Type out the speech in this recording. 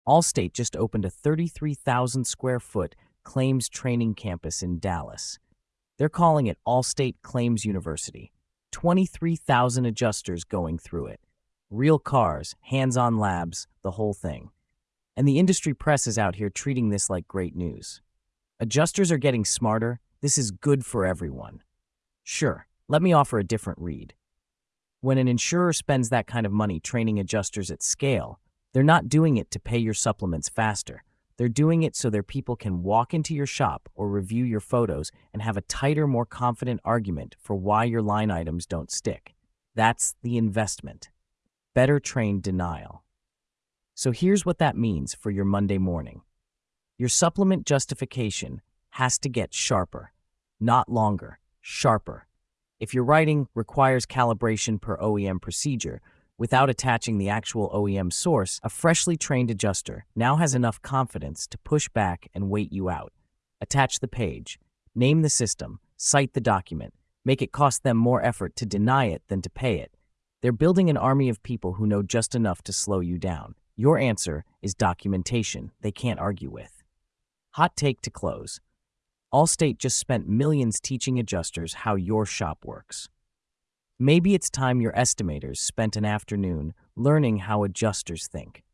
Allstate just opened a 33,000 square foot claims training campus in Dallas. They're calling it Allstate Claims University. 23,000 adjusters going through it. Real cars, hands-on labs, the whole thing. And the industry press is out here treating this like great news. Adjusters are getting smarter. This is good for everyone. Sure, let me offer a different read. When an insurer spends that kind of money training adjusters at scale, they're not doing it to pay your supplements faster. They're doing it so their people can walk into your shop or review your photos and have a tighter, more confident argument for why your line items don't stick. That's the investment. Better trained denial. So here's what that means for your Monday morning. Your supplement justification has to get sharper, not longer, sharper. If your writing requires calibration per OEM procedure, without attaching the actual OEM source, a freshly trained adjuster now has enough confidence to push back and wait you out. Attach the page, name the system, cite the document, make it cost them more effort to deny it than to pay it. They're building an army of people who know just enough to slow you down. Your answer is documentation they can't argue with. Hot take to close. Allstate just spent millions teaching adjusters how your shop works. Maybe it's time your estimators spent an afternoon learning how adjusters think.